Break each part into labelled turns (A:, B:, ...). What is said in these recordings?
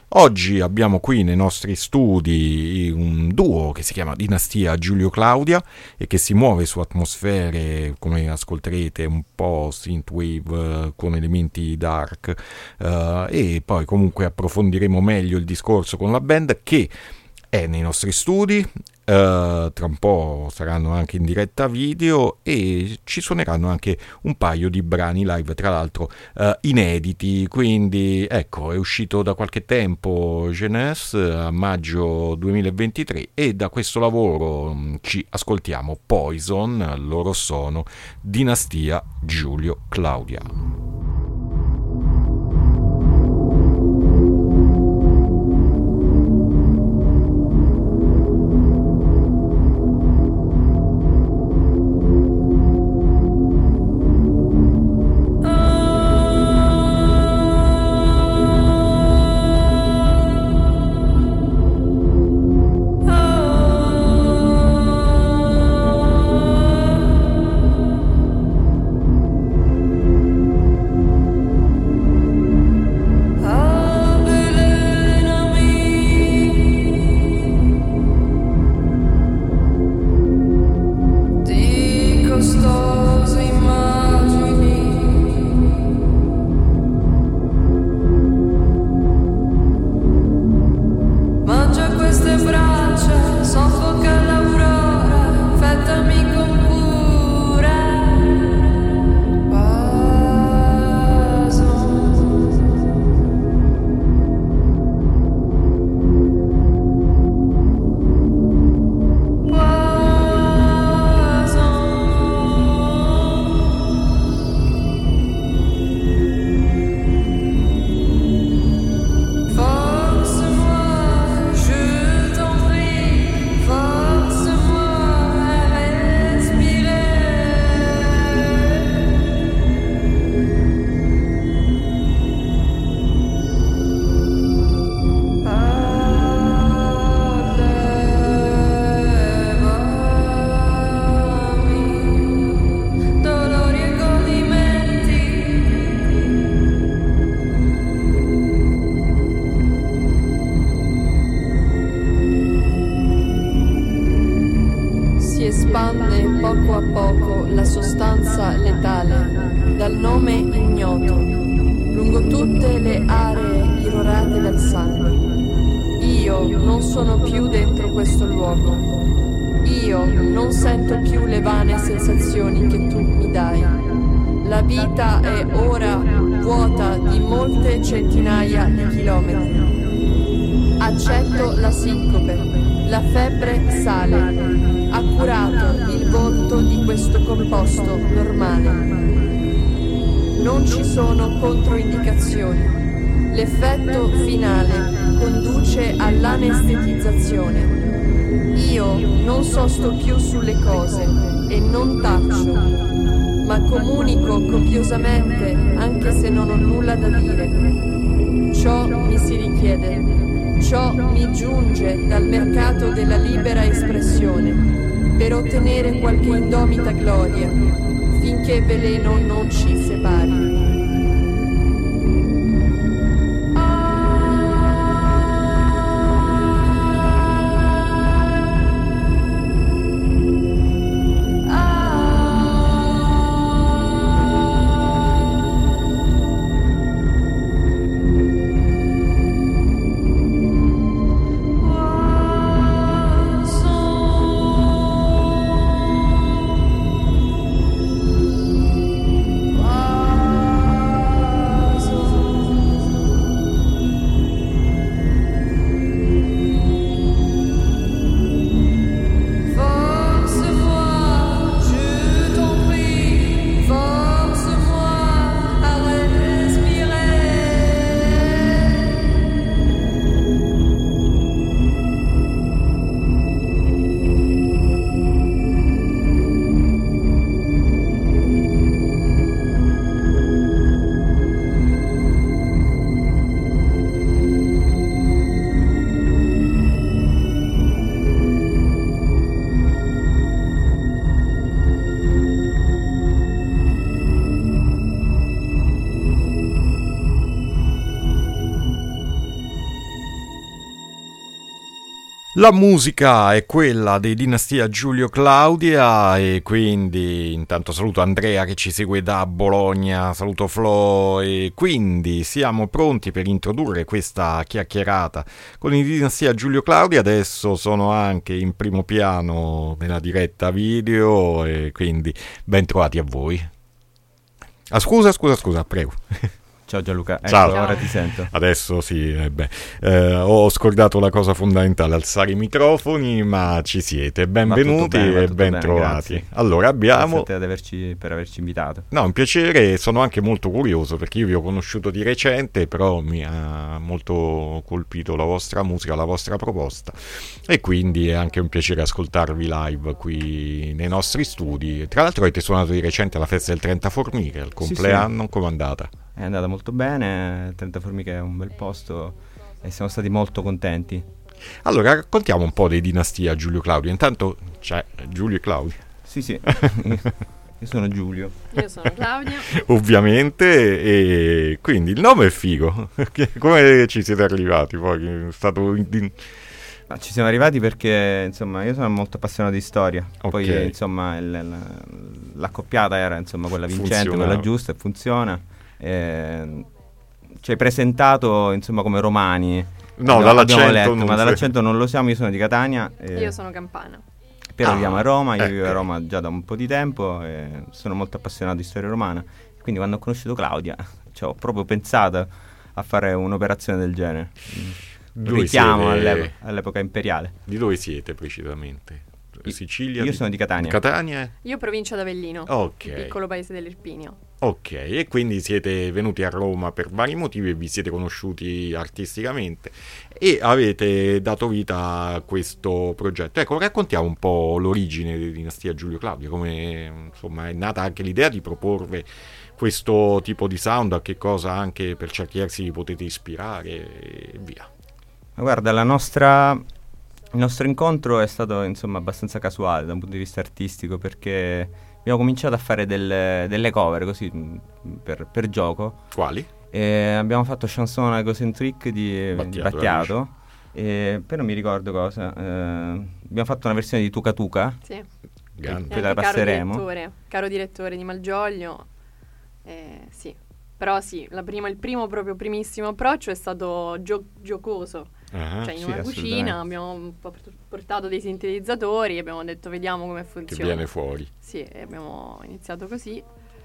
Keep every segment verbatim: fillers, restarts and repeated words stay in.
A: Oggi abbiamo qui nei nostri studi un duo che si chiama Dinastia Giulio Claudia e che si muove su atmosfere, come ascolterete, un po' synthwave con elementi dark, uh, e poi comunque approfondiremo meglio il discorso con la band che è nei nostri studi. Uh, tra un po' saranno anche in diretta video e ci suoneranno anche un paio di brani live, tra l'altro uh, inediti, quindi ecco, è uscito da qualche tempo Jeunesse a maggio duemilaventitré e da questo lavoro um, ci ascoltiamo Poison, loro sono Dinastia Giulio Claudia.
B: L'effetto finale conduce all'anestetizzazione. Io non sosto più sulle cose e non taccio, ma comunico copiosamente anche se non ho nulla da dire. Ciò mi si richiede, ciò mi giunge dal mercato della libera espressione per ottenere qualche indomita gloria, finché veleno non ci separi.
C: Oh
A: La musica è quella di Dinastia Giulio Claudia e quindi intanto saluto Andrea che ci segue da Bologna, saluto Flo e quindi siamo pronti per introdurre questa chiacchierata con i Dinastia Giulio Claudia. Adesso sono anche in primo piano nella diretta video e quindi ben trovati a voi. Ah, scusa, scusa, scusa, prego.
C: Ciao Gianluca, ecco,
A: Ciao.
C: Ora ti sento.
A: Adesso sì, eh beh, eh, ho scordato la cosa fondamentale, alzare i microfoni, ma ci siete, benvenuti
C: bene, va
A: e
C: tutto
A: ben
C: bene,
A: trovati.
C: grazie.
A: Allora abbiamo...
C: Grazie a te ad averci, per averci invitato.
A: No, un piacere, sono anche molto curioso perché io vi ho conosciuto di recente, però mi ha molto colpito la vostra musica, la vostra proposta e quindi è anche un piacere ascoltarvi live qui nei nostri studi. Tra l'altro avete suonato di recente alla festa del trenta Formiche, al compleanno,
C: sì.
A: Com'è andata?
C: È andata molto bene, trenta Formiche è un bel posto e siamo stati molto contenti.
A: Allora raccontiamo un po' dei Dinastia Giulio Claudio, intanto c'è Giulio e Claudio.
C: Sì, sì, io sono Giulio.
B: Io sono Claudia.
A: Ovviamente, e quindi il nome è figo. Come ci siete arrivati poi? È stato in...
C: Ma ci siamo arrivati perché insomma io sono molto appassionato di storia.
A: Okay.
C: Poi insomma il, la, l'accoppiata era insomma quella vincente,
A: Funzionava.
C: quella giusta e funziona. Eh, ci hai presentato insomma come romani.
A: No,
C: abbiamo,
A: dall'accento
C: abbiamo letto,
A: non
C: ma
A: si-
C: dall'accento non lo siamo. Io sono di Catania. eh,
B: Io sono campana.
C: Però
A: Ah,
C: viviamo a Roma, io
A: ecco.
C: vivo a Roma già da un po' di tempo e sono molto appassionato di storia romana. Quindi quando ho conosciuto Claudia ci ho proprio pensato a fare un'operazione del genere. Un
A: Dove
C: richiamo
A: siete?
C: all'epo- all'epoca imperiale.
A: Di dove siete precisamente? Sicilia?
C: Io sono di Catania.
A: Catania?
B: Io provincia d'Avellino,
A: Ok.
B: il piccolo paese dell'Irpinio.
A: Ok, e quindi siete venuti a Roma per vari motivi e vi siete conosciuti artisticamente e avete dato vita a questo progetto. Ecco, raccontiamo un po' l'origine di Dinastia Giulio Claudio, come insomma è nata anche l'idea di proporre questo tipo di sound, a che cosa anche per certi versi vi potete ispirare e via.
C: Ma guarda, la nostra, il nostro incontro è stato insomma abbastanza casuale da un punto di vista artistico perché abbiamo cominciato a fare delle, delle cover così mh, per, per gioco.
A: Quali?
C: E abbiamo fatto Chanson Egocentric di
A: Battiato,
C: di Battiato, e, però non mi ricordo cosa. eh, abbiamo fatto una versione di Tuca Tuca.
B: Sì.
A: Grande.
C: Poi
B: E
C: la
B: anche caro
C: passeremo.
B: direttore, caro direttore di Malgioglio. Eh, sì. Però sì, la prima, il primo proprio primissimo approccio è stato gio- giocoso.
A: Ah,
B: Cioè in
C: sì,
B: una
C: assolutamente.
B: cucina abbiamo un po' portato dei sintetizzatori e abbiamo detto vediamo come
A: che
B: funziona.
A: viene fuori.
B: Sì, e abbiamo iniziato così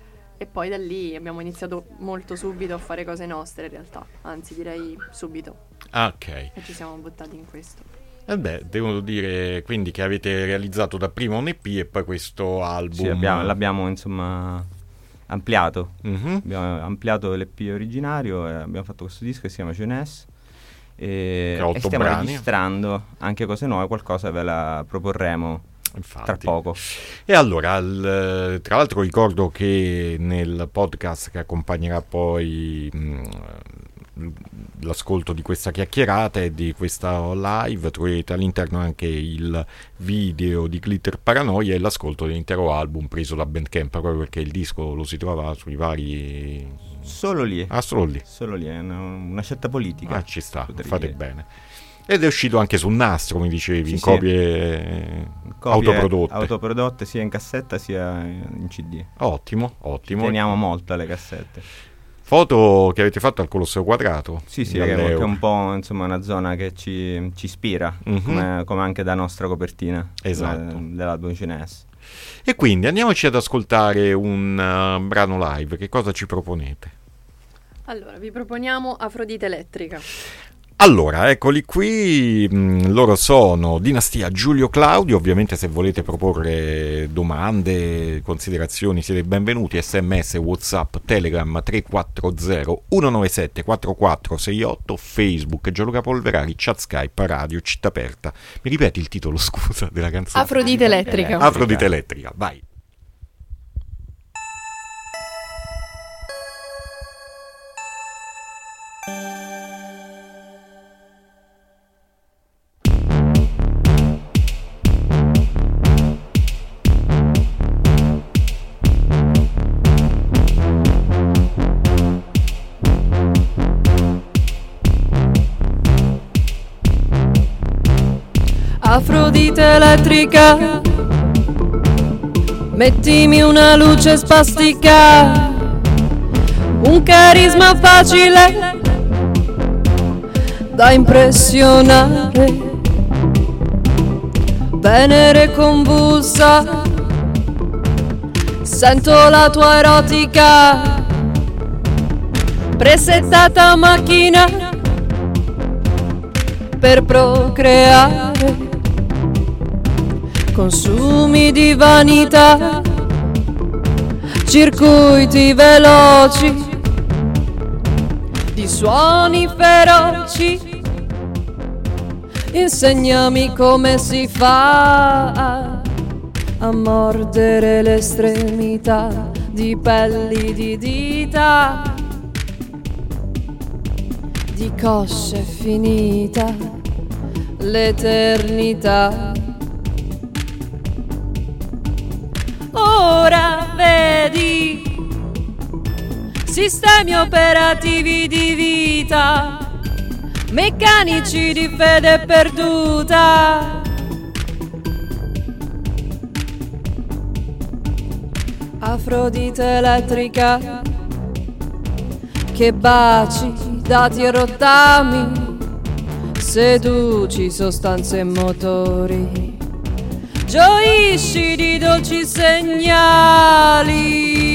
B: e poi da lì abbiamo iniziato molto subito a fare cose nostre in realtà, anzi direi subito,
A: Ah, ok.
B: e ci siamo buttati in questo.
A: E beh, devo dire quindi che avete realizzato dapprima un E P e poi questo album.
C: Sì, abbiamo- l'abbiamo insomma ampliato.
A: Mhm.
C: Abbiamo ampliato l'E P originario e abbiamo fatto questo disco che si chiama Jeunesse e,
A: Che ha otto
C: e stiamo
A: brani.
C: registrando anche cose nuove, qualcosa ve la proporremo
A: Infatti.
C: tra poco.
A: E allora, il- tra l'altro ricordo che nel podcast che accompagnerà poi mh, l'ascolto di questa chiacchierata e di questa live troverete all'interno anche il video di Glitter Paranoia e l'ascolto dell'intero album preso da Bandcamp, proprio perché il disco lo si trova sui vari...
C: Solo lì,
A: Ah, solo lì.
C: solo lì, è una, una scelta politica.
A: Ah, ci sta,
C: potrei
A: fate
C: dire.
A: bene. Ed è uscito anche sul nastro, mi dicevi,
C: Sì,
A: in
C: sì.
A: copie, eh,
C: Copie
A: autoprodotte.
C: autoprodotte sia in cassetta sia in C D.
A: Ottimo, ottimo.
C: Teniamo molto alle cassette.
A: Foto che avete fatto al Colosseo Quadrato.
C: Sì, sì,
A: di
C: che, che è
A: All'Euro.
C: un po' insomma una zona che ci, ci ispira,
A: Mhm.
C: come, come anche da nostra copertina.
A: Esatto.
C: eh, dell'album Jeunesse.
A: E quindi andiamoci ad ascoltare un uh, brano live. Che cosa ci proponete?
B: Allora, vi proponiamo Afrodite Elettrica.
A: Allora, eccoli qui, mh, loro sono Dinastia Giulio Claudio, ovviamente se volete proporre domande, considerazioni siete benvenuti, sms, whatsapp, telegram tre quattro zero uno nove sette quattro quattro sei otto, facebook, Gianluca Polverari, chat Skype, radio, città aperta. Mi ripeti il titolo, scusa, della canzone?
B: Afrodite Elettrica.
A: Afrodite Elettrica, vai.
B: Afrodite elettrica, mettimi una luce spastica, un carisma facile da impressionare, Venere convulsa, sento la tua erotica, presettata macchina per procreare, consumi di vanità, circuiti veloci di suoni feroci, insegnami come si fa a mordere l'estremità di pelli di dita, di cosce finita l'eternità. Ora vedi sistemi operativi di vita, meccanici di fede perduta, Afrodite elettrica, che baci, dati e rottami, seduci sostanze e motori, gioisci di dolci segnali.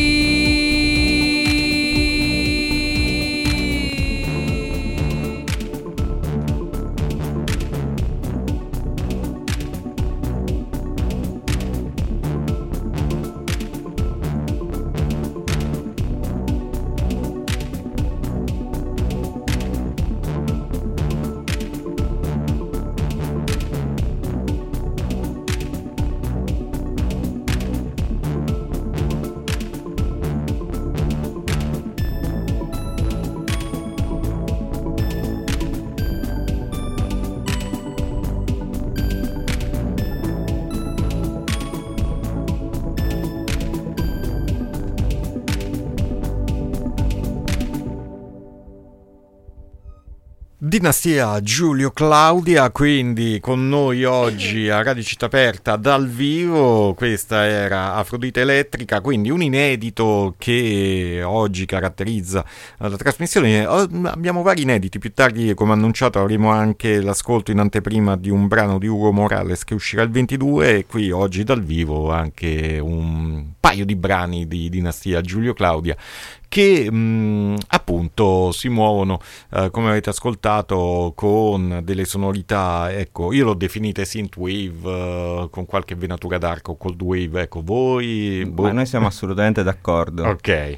A: Dinastia Giulio Claudia, quindi con noi oggi a Radio Città Aperta dal vivo. Questa era Afrodite Elettrica, quindi un inedito che oggi caratterizza la trasmissione. Abbiamo vari inediti, più tardi, come annunciato, avremo anche l'ascolto in anteprima di un brano di Ugo Morales che uscirà il ventidue, e qui oggi dal vivo anche un paio di brani di Dinastia Giulio Claudia che mh, appunto si muovono, eh, come avete ascoltato, con delle sonorità, ecco, io l'ho definite synthwave, eh, con qualche venatura dark o cold wave, ecco, voi... Boh.
C: Ma noi siamo assolutamente d'accordo.
A: Ok.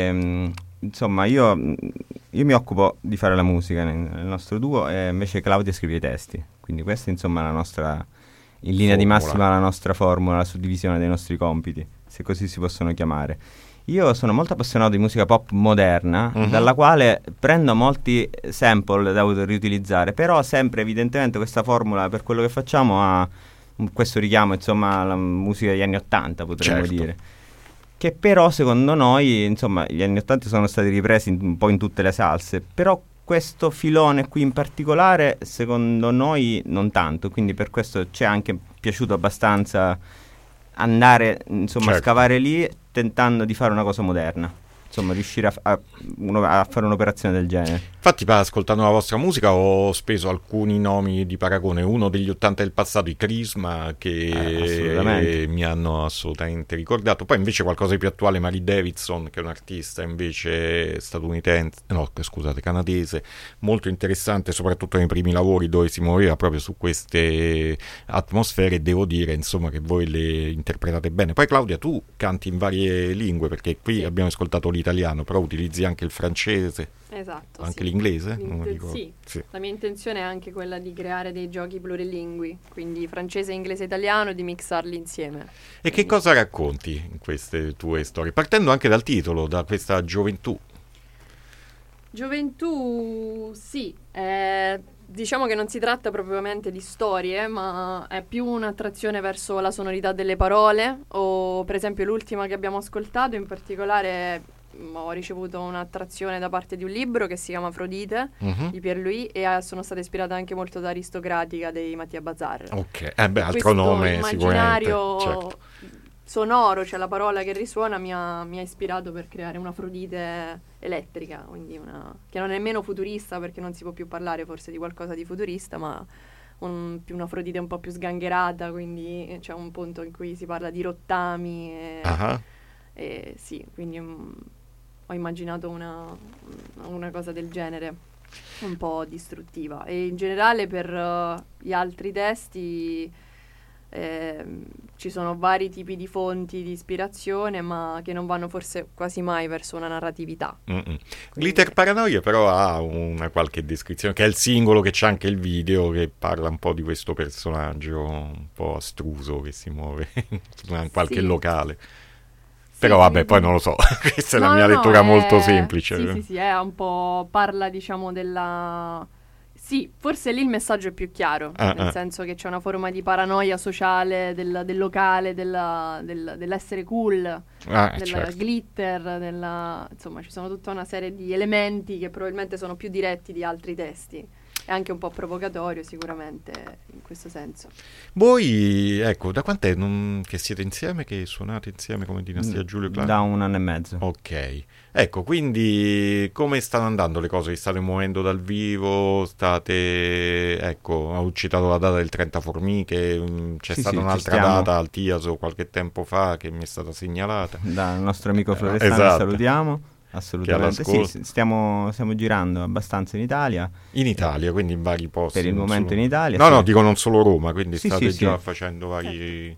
C: E, insomma, io, io mi occupo di fare la musica nel, nel nostro duo, e invece Claudia scrive i testi, quindi questa insomma è la nostra, in linea formula di massima, la nostra formula, la suddivisione dei nostri compiti, se così si possono chiamare. Io sono molto appassionato di musica pop moderna, uh-huh. dalla quale prendo molti sample da riutilizzare, però sempre evidentemente questa formula per quello che facciamo ha questo richiamo, insomma, alla musica degli anni Ottanta, potremmo certo. dire. Che però secondo noi, insomma, gli anni Ottanta sono stati ripresi un po' in tutte le salse, però questo filone qui in particolare secondo noi non tanto, quindi per questo ci è anche piaciuto abbastanza andare, insomma, certo. a scavare lì, tentando di fare una cosa moderna, insomma, riuscire a, a, uno, a fare un'operazione del genere.
A: Infatti, ascoltando la vostra musica ho speso alcuni nomi di paragone. Uno degli ottanta del passato, i Crisma, che eh, mi hanno assolutamente ricordato. Poi invece qualcosa di più attuale, Mary Davidson, che è un artista invece statunitense, no scusate, canadese, molto interessante, soprattutto nei primi lavori dove si muoveva proprio su queste atmosfere. Devo dire, insomma, che voi le interpretate bene. Poi Claudia, tu canti in varie lingue, perché qui sì. abbiamo ascoltato l'italiano, però utilizzi anche il francese.
B: Esatto,
A: anche
B: sì.
A: l'inglese?
B: Non
A: mi
B: sì.
A: sì,
B: la mia intenzione è anche quella di creare dei giochi plurilingui, quindi francese, inglese, italiano, di mixarli insieme.
A: E
B: quindi...
A: che cosa racconti in queste tue storie? Partendo anche dal titolo, da questa gioventù.
B: Gioventù, sì, eh, diciamo che non si tratta propriamente di storie, ma è più un'attrazione verso la sonorità delle parole, o per esempio l'ultima che abbiamo ascoltato in particolare ho ricevuto un'attrazione da parte di un libro che si chiama Afrodite
A: Mhm.
B: di Pierre-Louis e eh, sono stata ispirata anche molto da Aristocratica dei Mattia Bazar.
A: Ok, eh beh, altro
B: Questo
A: nome sicuramente.
B: immaginario
A: Certo.
B: sonoro, cioè la parola che risuona, mi ha, mi ha ispirato per creare un'Afrodite elettrica, quindi una, che non è nemmeno futurista perché non si può più parlare forse di qualcosa di futurista, ma un, più un'Afrodite un po' più sgangherata, quindi c'è un punto in cui si parla di rottami e,
A: Ah,
B: e sì, quindi mm, ho immaginato una, una cosa del genere, un po' distruttiva. E in generale per eh, gli altri testi ehm, ci sono vari tipi di fonti di ispirazione, ma che non vanno forse quasi mai verso una narratività.
A: mm-mm. Glitter Paranoia però ha una qualche descrizione, che è il singolo, che c'è anche il video, che parla un po' di questo personaggio un po' astruso che si muove in qualche
B: Sì.
A: locale.
B: Sì,
A: Però vabbè,
B: quindi-
A: poi non lo so, questa è la
B: No,
A: mia
B: no, no,
A: lettura
B: è-
A: molto semplice.
B: Sì, sì, sì, è un po' parla, diciamo, della... Sì, forse lì il messaggio è più chiaro,
A: Ah,
B: nel
A: ah.
B: senso che c'è una forma di paranoia sociale del, del locale, della- del- dell'essere cool,
A: Ah,
B: del
A: certo.
B: glitter, della... insomma, ci sono tutta una serie di elementi che probabilmente sono più diretti di altri testi. È anche un po' provocatorio sicuramente in questo senso.
A: Voi, ecco, da quant'è non- che siete insieme, che suonate insieme come Dinastia Giulio Claudio?
C: Da un anno e mezzo.
A: Ok, ecco, quindi come stanno andando le cose? Vi state muovendo dal vivo? State, ecco, ho citato la data del trenta Formiche, mm, c'è
C: Sì,
A: stata
C: sì, ci
A: un'altra
C: stiamo.
A: data al Tiaso qualche tempo fa che mi è stata segnalata.
C: Dal nostro amico
A: Eh,
C: Florestano
A: esatto.
C: salutiamo. Assolutamente sì,
A: all'ascolto.
C: s- stiamo, stiamo girando abbastanza in Italia.
A: In Italia, quindi in vari posti.
C: Per il
A: non
C: momento
A: solo-
C: in Italia,
A: No,
C: sì.
A: no, dico non solo Roma, quindi
C: Sì,
A: state
C: sì,
A: già
C: sì.
A: facendo vari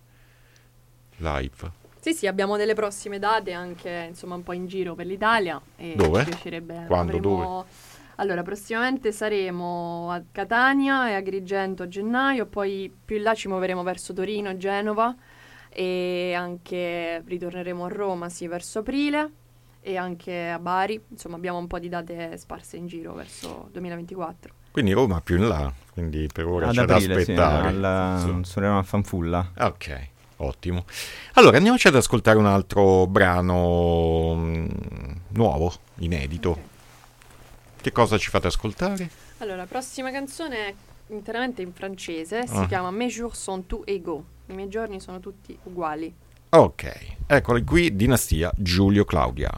A: live.
B: Sì, sì, abbiamo delle prossime date anche, insomma, un po' in giro per l'Italia. E
A: Dove?
B: Ci piacerebbe.
A: Quando,
B: avremo- Allora, prossimamente saremo a Catania e Agrigento a gennaio, poi più in là ci muoveremo verso Torino, Genova e anche ritorneremo a Roma, sì, verso aprile e anche a Bari. Insomma, abbiamo un po' di date sparse in giro verso duemilaventiquattro.
A: Quindi Roma più in là, quindi per ora
C: Ad
A: c'è da
C: aprile, sì,
A: aspettare.
C: al-
A: Insomma.
C: suoneremo a Fanfulla.
A: Ok, ottimo. Allora andiamoci ad ascoltare un altro brano mm, nuovo, inedito.
B: Ok.
A: Che cosa ci fate ascoltare?
B: Allora, la prossima canzone è interamente in francese, si
A: Ah.
B: chiama Mes jours sont tous égaux. I miei giorni sono tutti uguali.
A: Ok, eccoli qui, Dinastia Giulio Claudia.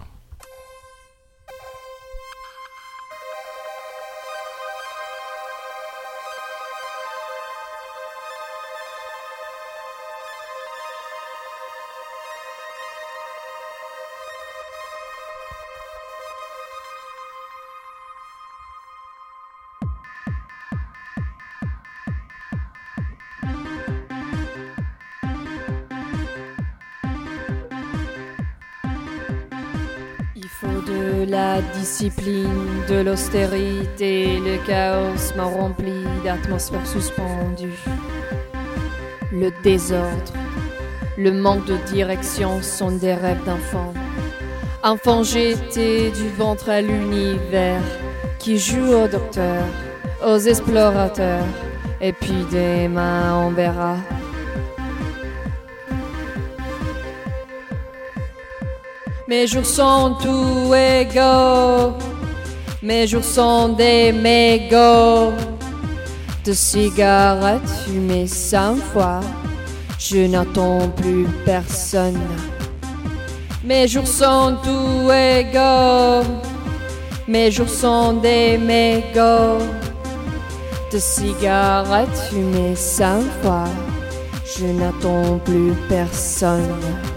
B: Il faut de la discipline, de l'austérité, le chaos m'a rempli d'atmosphères suspendues. Le désordre, le manque de direction sont des rêves d'enfant. Enfant, j'étais du ventre à l'univers, qui joue aux docteurs, aux explorateurs, et puis des mains on verra. Mes jours sont tous égaux, mes jours sont des mégots de cigarettes fumées cinq fois. Je n'attends plus personne. Mes jours sont tous égaux, mes jours sont des mégots de cigarettes fumées cinq fois. Je n'attends plus personne.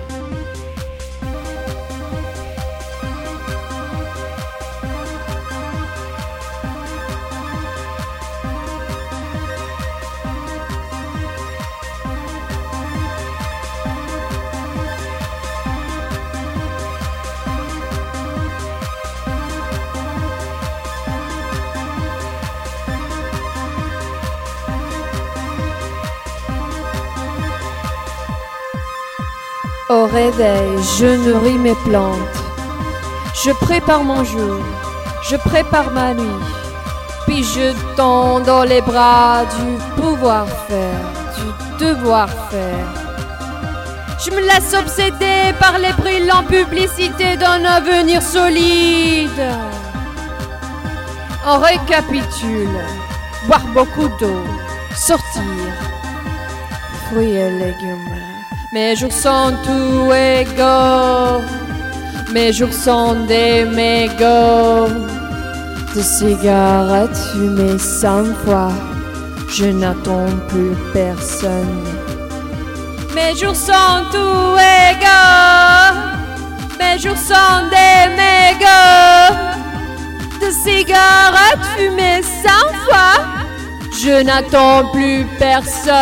B: Au réveil, je nourris mes plantes. Je prépare mon jour, je prépare ma nuit. Puis je tends dans les bras du pouvoir faire, du devoir faire. Je me laisse obséder par les brillantes publicités d'un avenir solide. On récapitule. Boire beaucoup d'eau. Sortir. Fruits et légumes. Mes jours sont tout égaux. Mes jours sont des mégots. De cigarettes fumées cent fois. Je n'attends plus personne. Mes jours sont tout égaux. Mes jours sont des mégots. De cigarettes fumées cent fois. Je n'attends plus personne.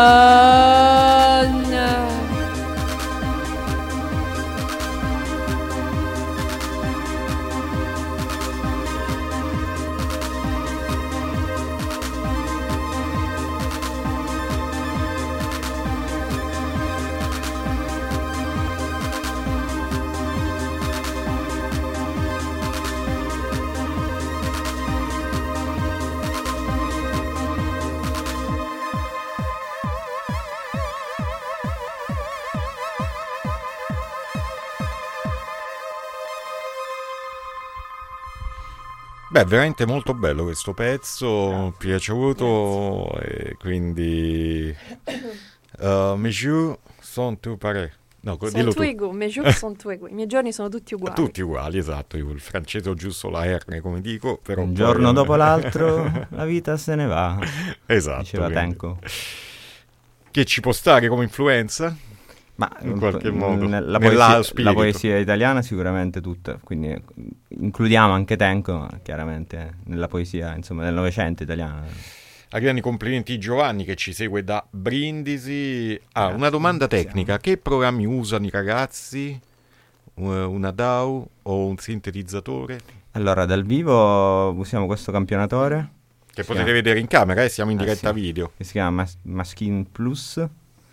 A: Beh, veramente molto bello questo pezzo, mi è piaciuto e quindi uh, mes jours sont tout pareils. No,
B: sono
A: dillo
B: tutti
A: tu.
B: uguali, mes jours sont tous égaux. I miei giorni sono tutti uguali.
A: Tutti uguali, esatto, io il francese ho giusto la R, come dico, però
C: Un
A: poi-
C: giorno dopo l'altro la vita se ne va,
A: esatto,
C: diceva
A: quindi-
C: Tenco.
A: Che ci può stare come influenza?
C: Ma
A: In qualche modo,
C: la
A: nella
C: poesia,
A: spirito.
C: la poesia italiana sicuramente tutta, quindi eh, includiamo anche Tenco chiaramente nella poesia, insomma, del Novecento italiano.
A: A grandi complimenti Giovanni che ci segue da Brindisi. Ah,
C: Grazie,
A: una domanda
C: grazie.
A: tecnica, che programmi usano i ragazzi? Uh, Una D A W o un sintetizzatore?
C: Allora, dal vivo usiamo questo campionatore
A: Che
C: Sì.
A: potete vedere in camera, eh? Siamo in
C: Ah,
A: diretta
C: sì.
A: video.
C: che si chiama Mas- Maskin Plus,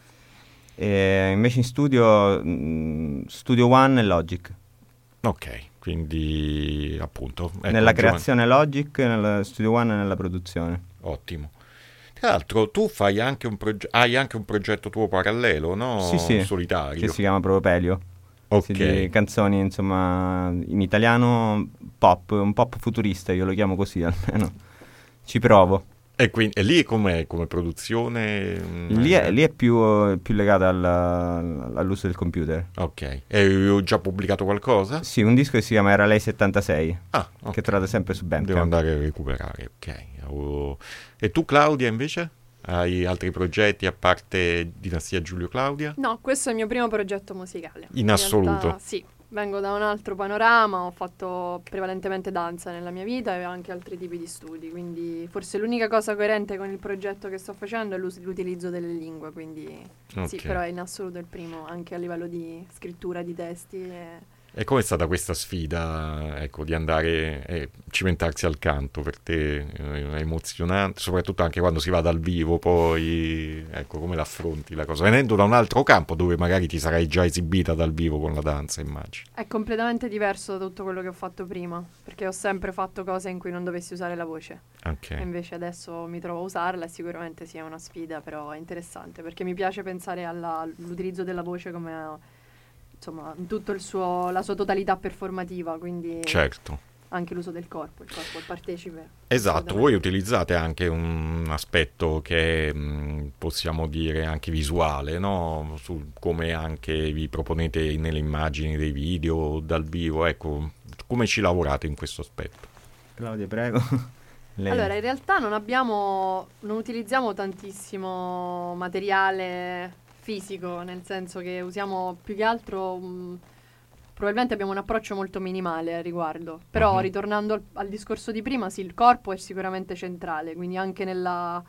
C: e invece in studio mh, Studio One e Logic.
A: Ok, quindi appunto... ecco,
C: Nella
A: Giovanni,
C: creazione Logic, nel Studio One e nella produzione.
A: ottimo. Tra l'altro tu fai anche un proge- hai anche un progetto tuo parallelo, no?
C: Sì, sì,
A: Solitario.
C: che si chiama proprio Pelio.
A: Ok.
C: Sì, di canzoni, insomma, in italiano pop, un pop futurista, io lo chiamo così almeno. Ci provo.
A: E, quindi, e lì com'è come produzione? Mm,
C: Lì è, lì è più, più legata al- all'uso del computer.
A: Ok. E ho già pubblicato qualcosa?
C: Sì, un disco che si chiama Era Lei settantasei,
A: Ah, ok.
C: che trovate sempre su
A: Devo
C: Bandcamp.
A: andare a recuperare, ok. Oh. E tu Claudia invece? Hai altri progetti a parte Dinastia Giulio Claudia?
B: No, questo è il mio primo progetto musicale.
A: In assoluto?
B: realtà, sì, vengo da un altro panorama, ho fatto prevalentemente danza nella mia vita e anche altri tipi di studi, quindi forse l'unica cosa coerente con il progetto che sto facendo è l'us- l'utilizzo delle lingue, quindi sì,
A: Ok.
B: però è in assoluto il primo, anche a livello di scrittura di testi. E...
A: E com'è stata questa sfida, ecco, di andare e cimentarsi al canto per te? Eh, È emozionante, soprattutto anche quando si va dal vivo, poi, ecco, come l'affronti la cosa? Venendo da un altro campo dove magari ti sarai già esibita dal vivo con la danza, immagino.
B: È completamente diverso da tutto quello che ho fatto prima, perché ho sempre fatto cose in cui non dovessi usare la voce.
A: Ok.
B: E invece adesso mi trovo a usarla e sicuramente sia una sfida, però è interessante perché mi piace pensare alla- all'utilizzo della voce come insomma in tutto il suo la sua totalità performativa, quindi
A: Certo.
B: anche l'uso del corpo, il corpo è partecipe.
A: Esatto,
B: assolutamente.
A: voi utilizzate anche un aspetto che è, mh, possiamo dire anche visuale, no? Su come anche vi proponete nelle immagini dei video dal vivo, ecco, come ci lavorate in questo aspetto?
C: Claudia, prego. Lei.
B: Allora, in realtà non abbiamo non utilizziamo tantissimo materiale fisico, nel senso che usiamo più che altro mh, probabilmente abbiamo un approccio molto minimale al riguardo, però
A: Mhm.
B: ritornando al, al discorso di prima, sì, il corpo è sicuramente centrale, quindi anche nella,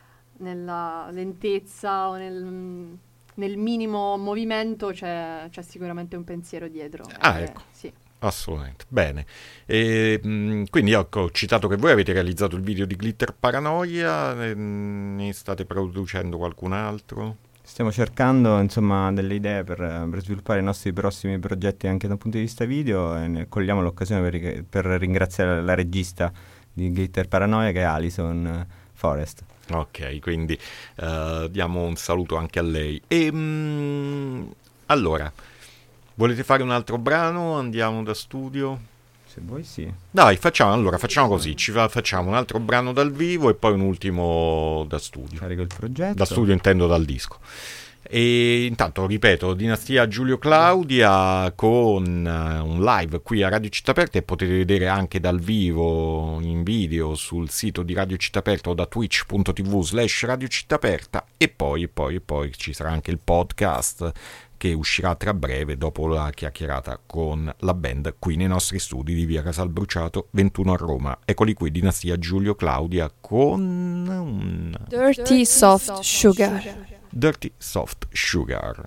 B: nella lentezza o nel, mh, nel minimo movimento c'è, c'è sicuramente un pensiero dietro.
A: Ah,
B: Eh,
A: ecco.
B: sì.
A: Assolutamente, bene. E, mh, quindi ecco, ho citato che voi avete realizzato il video di Glitter Paranoia, ne, ne state producendo qualcun altro?
C: Stiamo cercando, insomma, delle idee per, per sviluppare i nostri prossimi progetti anche da un punto di vista video, e ne cogliamo l'occasione per, ri- per ringraziare la regista di Glitter Paranoia, che è Alison Forest.
A: Ok, quindi uh, diamo un saluto anche a lei. E mm, allora, volete fare un altro brano? Andiamo da studio?
C: Se vuoi sì.
A: Dai, facciamo, allora, facciamo così, ci fa, facciamo un altro brano dal vivo e poi un ultimo da studio.
C: Carico il progetto.
A: Da studio intendo dal disco. E intanto, ripeto, Dinastia Giulio Claudia con un live qui a Radio Città Aperta, e potete vedere anche dal vivo in video sul sito di Radio Città Aperta o da twitch punto tv slash Radio Città Aperta, e poi, e poi, e poi ci sarà anche il podcast che uscirà tra breve dopo la chiacchierata con la band qui nei nostri studi di via Casalbruciato ventuno a Roma. Eccoli qui, Dinastia Giulio Claudia con un
B: Dirty Soft Sugar.
A: Dirty Soft Sugar.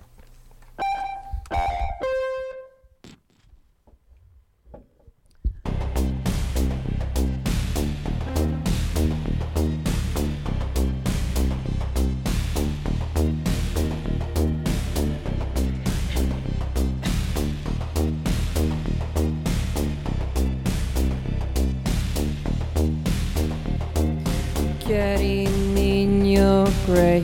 B: Getting in your grace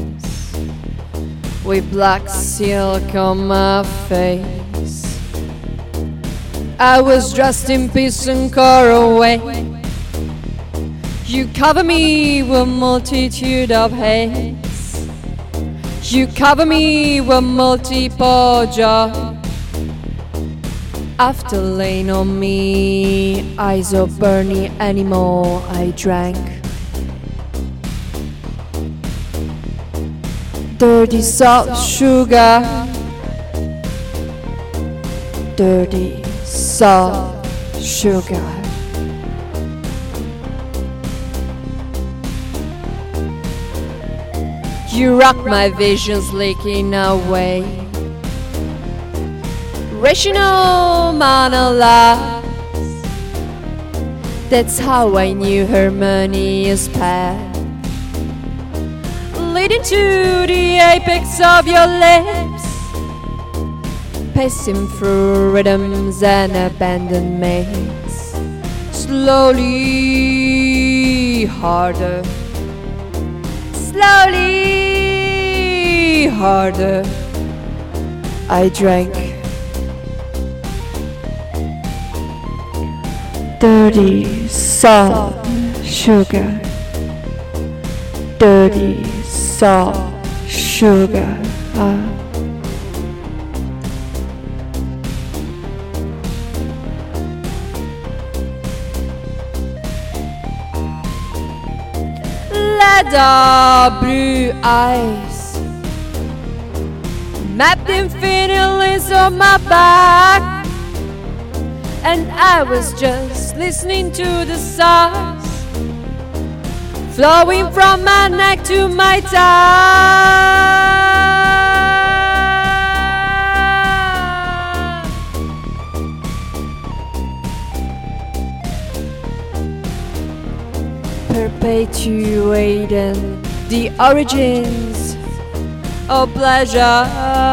B: with black silk on my face. I was dressed in peace and caraway. You cover me with multitude of haze. You cover me with multiple joy. After laying on me, eyes of burning animal I drank. Dirty soft sugar, dirty soft sugar. You rock my visions leaking away. Rational monologues, that's how I knew harmonious path, leading to the apex of your lips, passing through rhythms and abandoned mates. Slowly harder, slowly harder, I drank. Dirty soft sugar, dirty soft sugar. Ah. Leather blue eyes mapped infinitely on my back, and I was just listening to the stars flowing from my neck to my tongue. Perpetuating the origins of pleasure.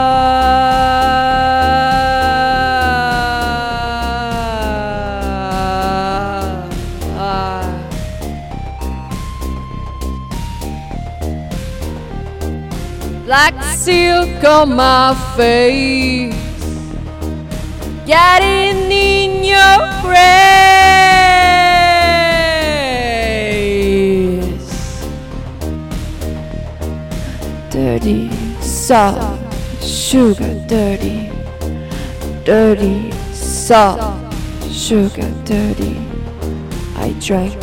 B: Black silk on my face, getting in your grace. Dirty soft sugar, dirty, dirty soft sugar, dirty, I drank.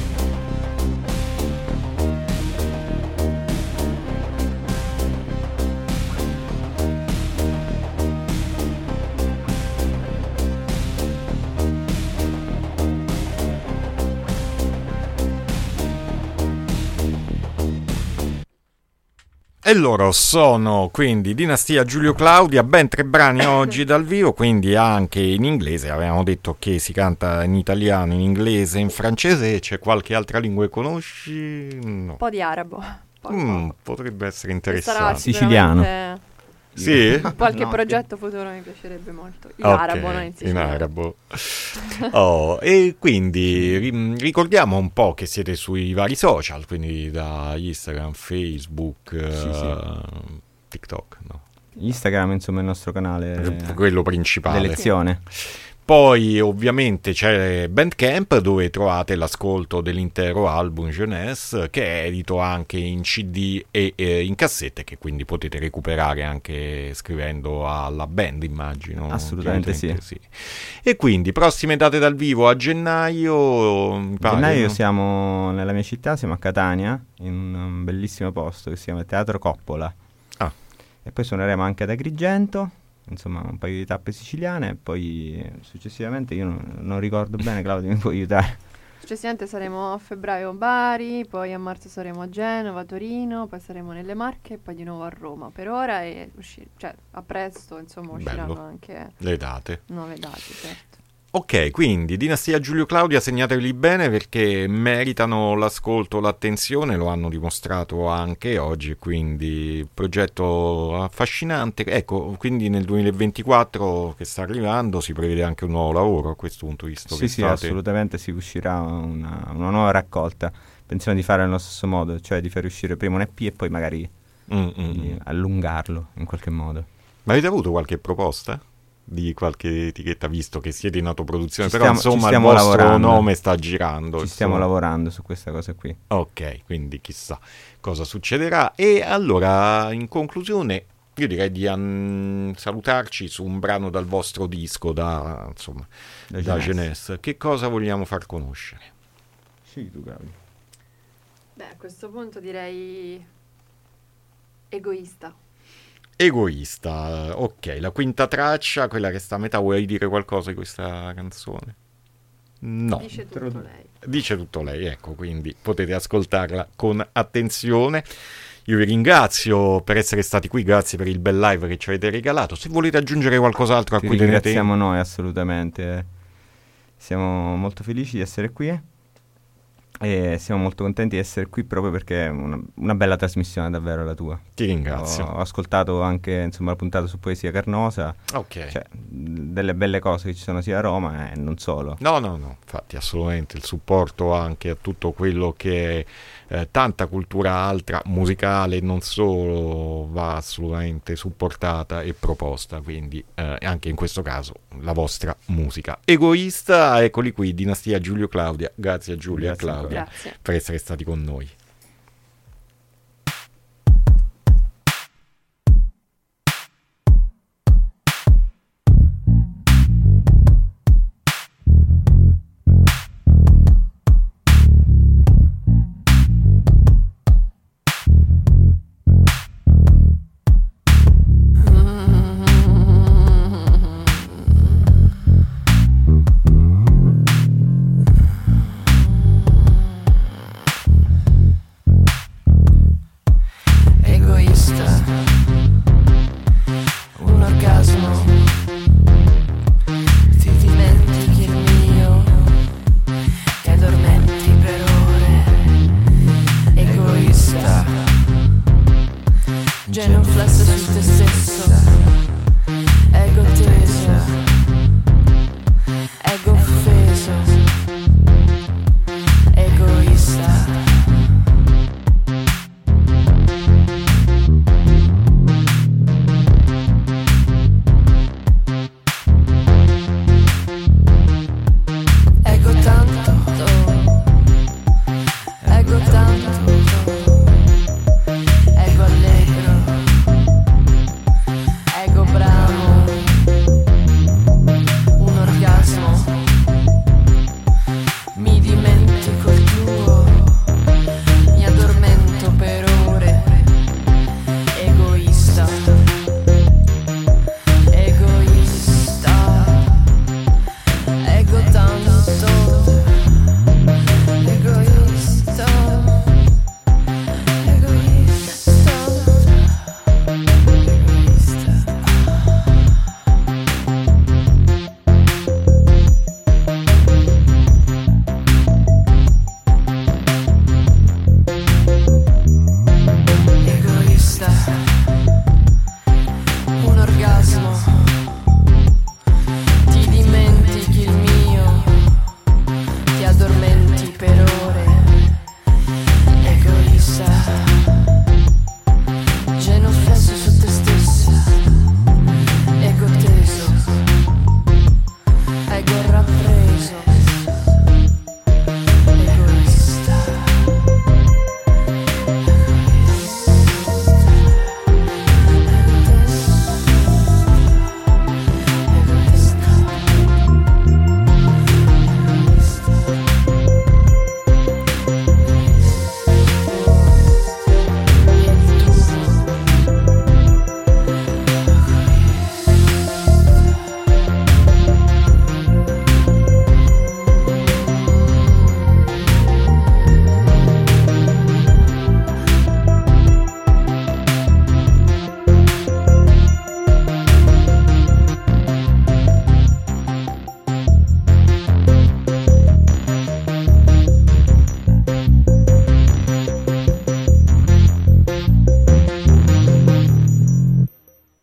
A: E loro sono quindi Dinastia Giulio Claudia, ben tre brani oggi dal vivo, quindi anche in inglese. Avevamo detto che si canta in italiano, in inglese, in francese. C'è qualche altra lingua che conosci? No.
D: Un po' di arabo.
A: Mm, potrebbe essere interessante.
D: Sarà
C: siciliano.
A: Sì?
D: Qualche
C: No,
D: progetto futuro mi piacerebbe molto. In
A: Ok,
D: arabo, non in
A: in
D: siciliano.
A: arabo. Oh, e quindi ri- ricordiamo un po' che siete sui vari social, quindi da Instagram, Facebook,
C: Sì, sì.
A: eh, TikTok, no?
C: Instagram, insomma, è il nostro canale
A: Quello principale.
C: d'elezione.
A: Poi ovviamente c'è Bandcamp dove trovate l'ascolto dell'intero album Jeunesse, che è edito anche in C D e eh, in cassette, che quindi potete recuperare anche scrivendo alla band, immagino.
C: Assolutamente sì.
A: sì. E quindi prossime date dal vivo a gennaio. mi
C: A
A: pare,
C: gennaio
A: no?
C: siamo nella mia città, siamo a Catania, in un bellissimo posto che si chiama Teatro Coppola.
A: Ah.
C: E poi suoneremo anche ad Agrigento, insomma un paio di tappe siciliane, e poi successivamente io non, non ricordo bene, Claudio mi può aiutare.
D: Successivamente saremo a febbraio a Bari, poi a marzo saremo a Genova, a Torino, poi saremo nelle Marche e poi di nuovo a Roma. Per ora è usci- cioè a presto, insomma, usciranno
A: Bello.
D: anche
A: Le date.
D: nuove date, certo.
A: Ok, quindi Dinastia Giulio Claudia, segnateli bene perché meritano l'ascolto, l'attenzione, lo hanno dimostrato anche oggi, quindi progetto affascinante. Ecco, quindi nel duemilaventiquattro che sta arrivando si prevede anche un nuovo lavoro a questo punto, visto
C: Sì,
A: che
C: sì,
A: state...
C: assolutamente si uscirà una, una nuova raccolta. Pensiamo di fare nello stesso modo, cioè di far uscire prima un E P e poi magari
A: Mm, mm,
C: di
A: mm.
C: allungarlo in qualche modo.
A: Ma avete avuto qualche proposta di qualche etichetta, visto che siete in autoproduzione?
C: Ci
A: Però
C: stiamo- ci
A: insomma il
C: stiamo
A: vostro
C: lavorando.
A: nome sta girando.
C: Ci stiamo
A: insomma.
C: lavorando su questa cosa qui.
A: Ok, quindi chissà cosa succederà. E allora, in conclusione, io direi di an- salutarci su un brano dal vostro disco, da, insomma,
C: Da
A: da
C: Jeunesse.
A: Jeunesse. Che cosa vogliamo far conoscere?
C: Sì, tu Claudio.
D: Beh, a questo punto direi egoista.
A: Egoista, ok, la quinta traccia, quella che sta a metà, vuoi dire qualcosa di questa canzone? No.
D: Dice tutto lei.
A: Dice tutto lei, ecco, quindi potete ascoltarla con attenzione. Io vi ringrazio per essere stati qui, grazie per il bel live che ci avete regalato. Se volete aggiungere qualcos'altro a
C: Ti
A: cui tenete...
C: ringraziamo noi assolutamente. Siamo molto felici di essere qui e siamo molto contenti di essere qui proprio perché è una, una bella trasmissione davvero la tua.
A: Ti ringrazio.
C: Ho, ho ascoltato anche insomma la puntata su Poesia Carnosa,
A: Ok.
C: cioè mh, delle belle cose che ci sono sia a Roma e non solo.
A: No, no, no, infatti assolutamente il supporto anche a tutto quello che è eh, tanta cultura altra, musicale, non solo, va assolutamente supportata e proposta, quindi eh, anche in questo caso la vostra musica. Egoista, eccoli qui, Dinastia Giulio Claudia, grazie a Giulia e
C: Grazie
A: Claudia
D: Grazie.
A: per essere stati con noi.
E: Egoista, un orgasmo, ti dimentichi il mio, ti addormenti per ore. Egoista, genuflesso su te stesso.